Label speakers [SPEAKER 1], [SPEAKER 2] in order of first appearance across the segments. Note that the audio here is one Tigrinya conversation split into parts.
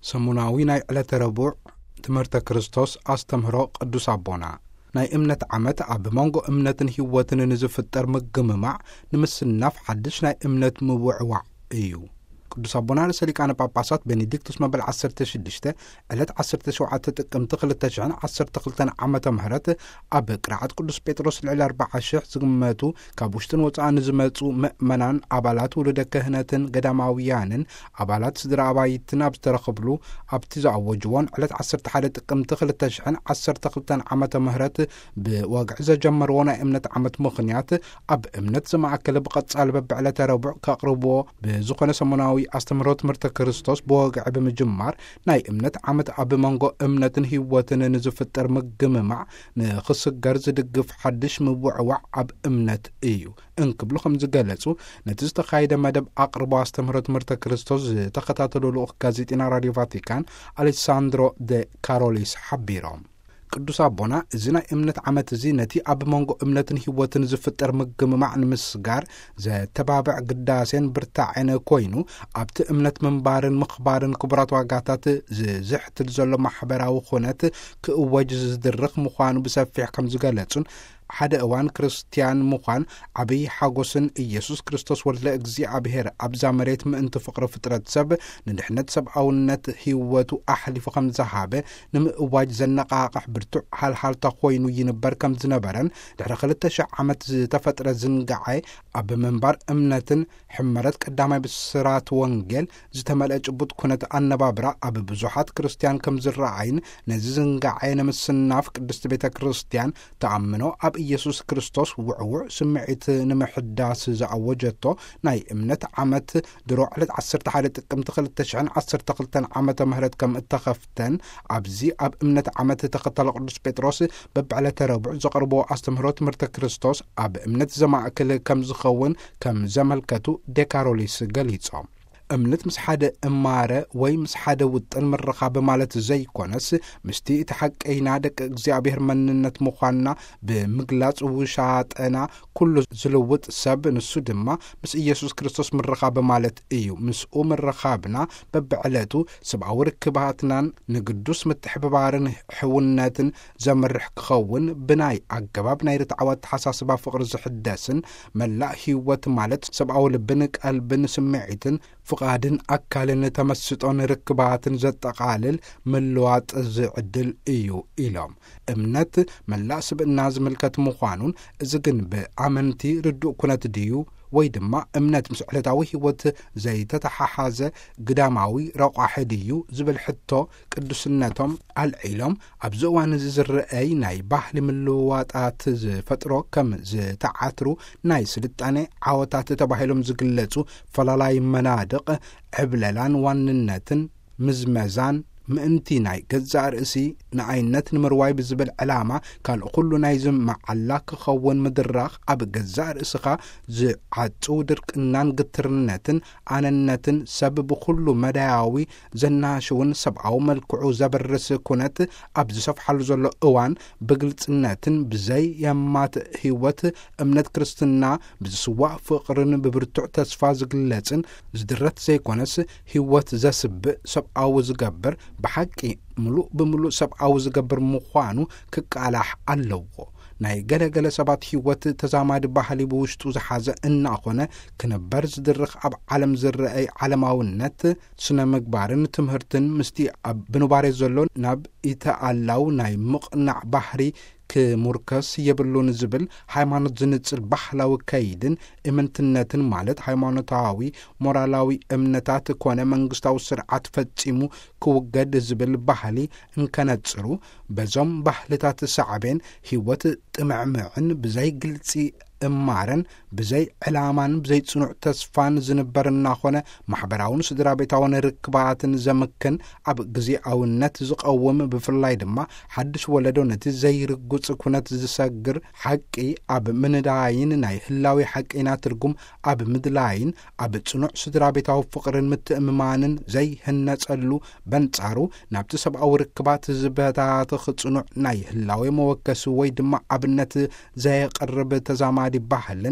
[SPEAKER 1] ሰሙናዊ ናይ ዕለተ ረቡዕ ትምህርተ ክርስቶስ አስተምህሮ ቅዱስ አቦና ናይ እምነት ዓመት ኣብ መንጎ እምነትን ህይወትን ንዝፍጠር ምግምማዕ ንምስናፍ ሓድሽ ናይ እምነት ምውዕዋዕ እዩ። ቅዱስ አቦና ርሰሊቃነ ጳጳሳት ቤኔዲክቱስ መበል 16 ዕለት 17 ጥቅምቲ 2012 ዓመተ ምህረት ኣብ ቅርዓት ቅዱስ ጴጥሮስ ልዕሊ 40,000 ዝግመቱ ካብ ውሽጥን ወፃእን ዝመፁ ምእመናን አባላት ውሉደ ክህነትን ገዳማውያንን አባላት ስድራ አባይትን ኣብ ዝተረኸብሉ ኣብቲ ዝኣወጅዎን ዕለት 11 ጥቅምቲ 2012 ዓመተ ምህረት ብወግዕ ዘጀመርዎ ናይ እምነት ዓመት ምኽንያት ኣብ እምነት ዝማዕከለ ብቐጻሊ በብዕለተ ረቡዕ ከቕርብዎ ብዝኾነ ሰሙናዊ አስተምህሮ ትምህርተ ክርስቶስ በወግዕ ብምጅማር ናይ እምነት ዓመት ኣብ መንጎ እምነትን ህይወትን ንዝፍጠር ምግምማዕ ንኽስገር ዝድግፍ ሓድሽ ምውዕዋዕ ኣብ እምነት እዩ እንክብሉ ከም ዝገለጹ ነቲ ዝተኻየደ መደብ ኣቕርቦ አስተምህሮ ትምህርተ ክርስቶስ ዝተኸታተሉ ልኡኽ ጋዜጢና ራድዮ ቫቲካን አሌሳንድሮ ደ ካሮሊስ ሓቢሮም። ቅዱስ አቦና እዚ ናይ እምነት ዓመት እዚ ነቲ ኣብ መንጎ እምነትን ህይወትን ዝፍጠር ምግምማዕ ንምስጋር ዘተባብዕ ግዳሴን ብርታዕን ኮይኑ ኣብቲ እምነት ምንባርን ምኽባርን ክቡራት ዋጋታት ዝሕትል ዘሎ ማሕበራዊ ኩነት ክእወጅ ዝድርኽ ምዃኑ ብሰፊሕ ከም ዝገለጹን ሓደ እዋን ክርስቲያን ምዃን ዓብይ ሓጎስን ኢየሱስ ክርስቶስ ወልደ እግዚአብሔር ኣብዛ መሬት ምእንቲ ፍቅሪ ፍጥረት ሰብ ንድሕነት ሰብኣውነት ህይወቱ ኣሕሊፉ ከም ዝሃበ ንምእዋጅ ዘነቃቅሕ ብርቱዕ ሃልሃልታ ኮይኑ ይንበር ከም ዝነበረን ድሕሪ 2000 ዓመት ዝተፈጥረ ዝንጋዓይ ኣብ መንባር እምነትን ሕመረት ቀዳማይ ብስራት ወንጌል ዝተመልአ ጭቡጥ ኩነት ኣነባብራ ኣብ ብዙሓት ክርስቲያን ከም ዝረአይን ነዚ ዝንጋዓይ ንምስናፍ ቅድስቲ ቤተ ክርስቲያን ተኣምኖ ኣብ ኢየሱስ ክርስቶስ ውዕውዕ ስምዒት ንምሕዳስ ዝኣወጀቶ ናይ እምነት ዓመት ድሮ ዕለት 11 ጥቅምቲ 2012 ዓመተ ምህረት ከም እተኸፍተን ኣብዚ ኣብ እምነት ዓመት ተኸተለ ቅዱስ ጴጥሮስ በብዕለተ ረቡዕ ዘቕርቦ አስተምህሮ ትምህርተ ክርስቶስ ኣብ እምነት ዘማእከለ ከም ዝኸውን ከም ዘመልከቱ ዴካሮሊስ ገሊጾም። እምነት ምስ ሓደ እማረ ወይ ምስ ሓደ ውጥን ምርኻብ ማለት ዘይኮነስ ምስቲ እቲ ሓቀይና ደቂ እግዚአብሔር መንነት ምዃንና ብምግላጽ ውሻጠና ኩሉ ዝልውጥ ሰብ ንሱ ድማ ምስ ኢየሱስ ክርስቶስ ምርኻብ ማለት እዩ። ምስኡ ምርኻብና በብዕለቱ ሰብኣዊ ርክባትናን ንግዱስ ምትሕብባርን ሕውነትን ዘምርሕ ክኸውን ብናይ ኣገባብ ናይ ርትዓወት ተሓሳስባ ፍቕሪ ዝሕደስን መላእ ህይወት ማለት ሰብኣዊ ልብን ቀልብን ስምዒትን ፍቃድን አካልን ተመስጦን ርክባትን ዘጠቃልል ምልዋጥ ዝዕድል እዩ ኢሎም። እምነት መላእ ስብእና ዝምልከት ምዃኑን እዚ ግን ብኣመንቲ ርዱእ ኩነት ድዩ ወይ ድማ እምነት ምስ ዕለታዊ ህይወት ዘይተተሓሓዘ ግዳማዊ ረቋሒ ድዩ ዝብል ሕቶ ቅዱስነቶም አልዒሎም ኣብዚ እዋን እዚ ዝረአይ ናይ ባህሊ ምልዋጣት ዝፈጥሮ ከም ዝተዓትሩ ናይ ስልጣኔ ዓወታት ተባሂሎም ዝግለጹ ፈላላይ መናድቕ ዕብለላን ዋንነትን ምዝመዛን ምእንቲ ናይ ገዛእ ርእሲ ንዓይነት ንምርዋይ ብዝብል ዕላማ ካልእ ኩሉ ናይ ዝመዓላ ክኸውን ምድራኽ ኣብ ገዛእ ርእስኻ ዝዓጽው ድርቅናን ግትርነትን ኣነነትን ሰብ ብኩሉ መዳያዊ ዘናሽውን ሰብኣዊ መልክዑ ዘበርስ ኩነት ኣብ ዝሰፍሓሉ ዘሎ እዋን ብግልጽነትን ብዘይ የማት ህይወት እምነት ክርስትና ብዝስዋዕ ፍቕርን ብብርቱዕ ተስፋ ዝግለጽን ዝድረት ዘይኮነስ ህይወት ዘስብእ ሰብኣዊ ዝገብር ብሓቂ ሙሉእ ብምሉእ ሰብኣዊ ዝገብር ምዃኑ ክቃላሕ ኣለዎ። ናይ ገለገለ ሰባት ህይወት ተዛማዲ ባህሊ ብውሽጡ ዝሓዘ እናኾነ ክነበር ዝድርኽ ኣብ ዓለም ዝረአይ ዓለማውነት ስነ ምግባርን ትምህርትን ምስቲ ኣብ ብንባሬ ዘሎ ናብ ኢተኣላው ናይ ምቕናዕ ባህሪ ክሙርከስ የብሉን ዝብል ሃይማኖት ዝንጽል ባህላዊ ከይድን እምንትነትን ማለት ሃይማኖታዊ ሞራላዊ እምነታት ኮነ መንግስታዊ ስርዓት ፈጺሙ ክውገድ ዝብል ባህሊ እንከነጽሩ በዞም ባህልታት ሰዓቤን ህይወት ጥምዕምዕን ብዘይ ግልጺ እማረን ብዘይ ዕላማን ብዘይ ጽኑዕ ተስፋን ዝንበርና ኾነ ማሕበራውን ስድራ ቤታውን ርክባትን ዘምክን ኣብ ግዜኣውነት ዝቐውም ብፍላይ ድማ ሓድሽ ወለዶ ነቲ ዘይርጉጽ ኩነት ዝሰግር ሓቂ ኣብ ምንዳይን ናይ ህላዊ ሓቂና ትርጉም ኣብ ምድላይን ኣብ ጽኑዕ ስድራ ቤታዊ ፍቕርን ምትእምማንን ዘይህነጸሉ በንጻሩ ናብቲ ሰብኣዊ ርክባት ዝበታትኽ ጽኑዕ ናይ ህላዊ መወከሲ ወይ ድማ ኣብነት ዘየቐርብ ተዛማ ተዛማዲ ባህልን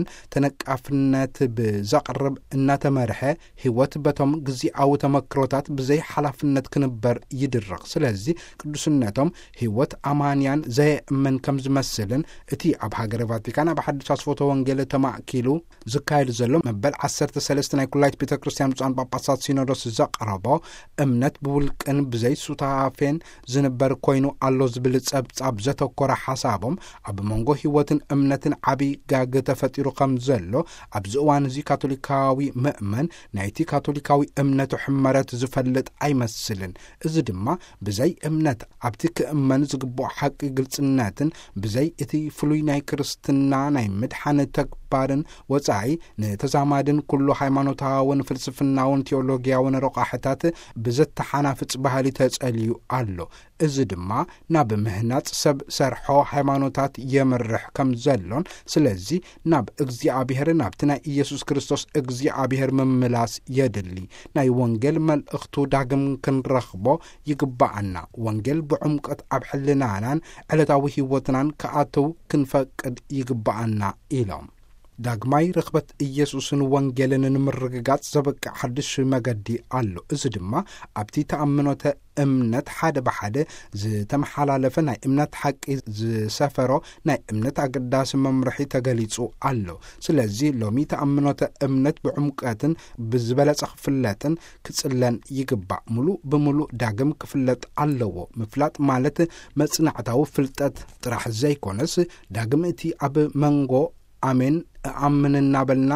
[SPEAKER 1] ተነቃፍነት ብዘቅርብ እናተመርሐ ህይወት በቶም ግዚአዊ ተመክሮታት ብዘይ ሓላፍነት ክንበር ይድረቕ ስለዚ ቅዱስነቶም ህይወት አማንያን ዘየእመን ከም ዝመስልን እቲ ኣብ ሃገረ ቫቲካን ኣብ ሓድሽ ኣስፎቶ ወንጌል ተማኪሉ ዝካየድ ዘሎ መበል 13 ናይ ኩላይት ቤተክርስትያን ብፁዓን ጳጳሳት ሲኖዶስ ዘቕረቦ እምነት ብውልቅን ብዘይ ሱታፌን ዝንበር ኮይኑ ኣሎ ዝብል ጸብጻብ ዘተኮረ ሓሳቦም ኣብ መንጎ ህይወትን እምነትን ዓብይ ጋግ ተፈጢሩ ከም ዘሎ ኣብዚ እዋን እዚ ካቶሊካዊ ምእመን ናይቲ ካቶሊካዊ እምነቱ ሕመረት ዝፈልጥ ኣይመስልን እዚ ድማ ብዘይ እምነት ኣብቲ ክእመን ዝግባእ ሓቂ ግልጽነትን ብዘይ እቲ ፍሉይ ናይ ክርስትና ናይ ምድሓነ ተግባርን ወጻኢ ንተዛማድን ኩሉ ሃይማኖታውን ፍልስፍናውን ቴዎሎጊያውን ረቃሕታት ብዘተሓናፍጽ ባህሊ ተጸልዩ ኣሎ እዚ ድማ ናብ ምህናጽ ሰብ ሰርሖ ሃይማኖታት የመርሕ ከም ዘሎን ስለዚ ናብ እግዚአብሔር ናብቲ ናይ ኢየሱስ ክርስቶስ እግዚአብሔር መምላስ የድሊ ናይ ወንጌል መልእኽቱ ዳግም ክንረኽቦ ይግባአና ወንጌል ብዕምቀት ኣብ ሕልናናን ዕለታዊ ህይወትናን ከኣተው ክንፈቅድ ይግባአና ኢሎም ዳግማይ ርኽበት ኢየሱስን ወንጌልን ንምርግጋጽ ዘበቅዕ ሓድሽ መገዲ ኣሎ እዚ ድማ ኣብቲ ተኣምኖተ እምነት ሓደ በሓደ ዝተመሓላለፈ ናይ እምነት ሓቂ ዝሰፈሮ ናይ እምነት ኣገዳሲ መምርሒ ተገሊጹ ኣሎ ስለዚ ሎሚ ተኣምኖተ እምነት ብዕምቀትን ብዝበለጸ ክፍለጥን ክጽለን ይግባእ ሙሉእ ብምሉእ ዳግም ክፍለጥ ኣለዎ ምፍላጥ ማለት መጽናዕታዊ ፍልጠት ጥራሕ ዘይኮነስ ዳግም እቲ ኣብ መንጎ አሜን አምንና በልና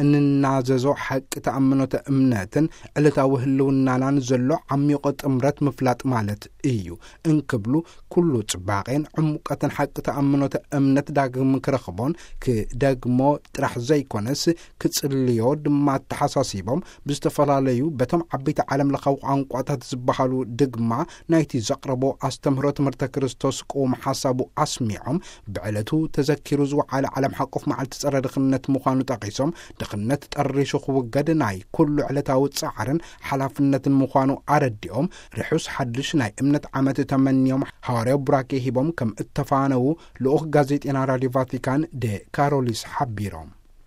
[SPEAKER 1] እንናዘዞ ሐቅ ተአምኖተ እምነትን ዕለታዊ ህልውናናን ዘሎ ዓሚቆ ጥምረት ምፍላጥ ማለት እዩ እንክብሉ ኩሉ ጽባቄን ዕሙቀትን ሐቅ ተአምኖተ እምነት ዳግም ክረኽቦን ክደግሞ ጥራሕ ዘይኮነስ ክጽልዮ ድማ ተሐሳሲቦም ብዝተፈላለዩ በቶም ዓበይቲ ዓለም ለኻዊ ቋንቋታት ዝበሃሉ ድግማ ናይቲ ዘቅረቦ አስተምህሮ ትምህርተ ክርስቶስ ቆም ሐሳቡ አስሚዖም ብዕለቱ ተዘኪሩ ዝወዓለ ዓለም ሓቆፍ መዓልቲ ጸረ ድኽነት ምዃኑ ጠቂሶም ድኽነት ጠሪሹ ክውገድ ናይ ኩሉ ዕለታዊ ጻዕርን ሓላፍነትን ምዃኑ አረዲኦም ርሑስ ሓድሽ ናይ እምነት ዓመት ተመንዮም ሐዋርያው ቡራኬ ሂቦም ከም እተፋነው ልኡኽ ጋዜጤና ራድዮ ቫቲካን ደ ካሮሊስ ሓቢሮም